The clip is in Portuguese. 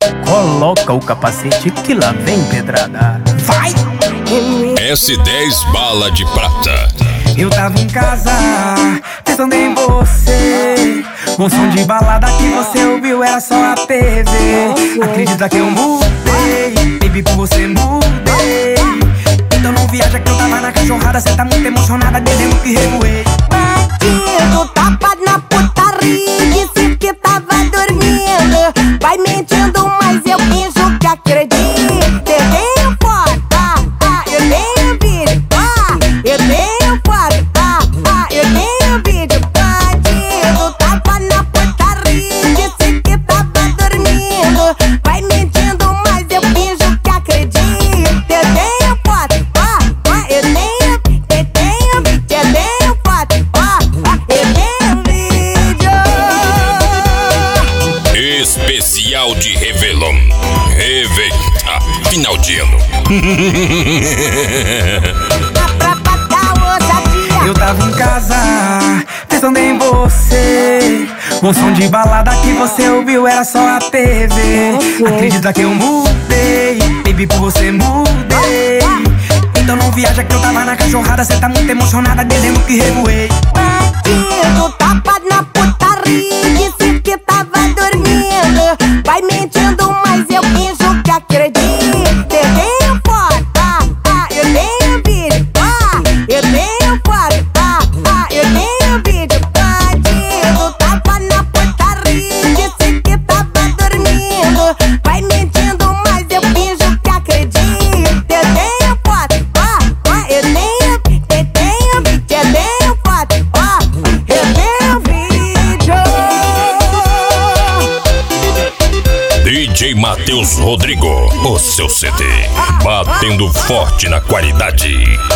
Coloca o capacete que lá vem pedrada. Vai! S10 bala de prata. Eu tava em casa, pensando em você. Um som de balada que você ouviu era só a TV. Acredita que eu mudei, baby, por você mudei. Então não viaja que eu tava na cachorrada. Cê tá muito emocionada, dizendo que revoei. Bandido, tapa na putaria, disse que tava dormindo. Vai mentindo, mas eu finjo que acredito. Eu tenho foto, eu tenho vídeo, eu tenho foto, eu tenho vídeo. Bandido, tapa na putaria, disse que tava dormindo. Vai mentindo, mas eu finjo que acredito. Eu tenho foto, eu tenho foto, eu tenho vídeo. Especial de Réveillon. Eita, final de ano. Eu tava em casa, pensando em você. Um som de balada que você ouviu era só a TV. Acredita que eu mudei, baby, por você mudei. Então não viaja que eu tava na cachorrada. Cê tá muito emocionada, dizendo que revoei. Bandido, tapa na putaria, disse que tava dormindo. Vai mentindo, mas eu finjo que acredito. Eu tenho foto, eu tenho vídeo, eu tenho foto, eu tenho vídeo. Bandido, tapa na putaria, disse que tava dormindo. Vai mentindo, mas eu finjo que acredito. Eu tenho foto, eu tenho foto, eu tenho vídeo. DJ Matheus Rodrigo, o seu CD, batendo forte na qualidade.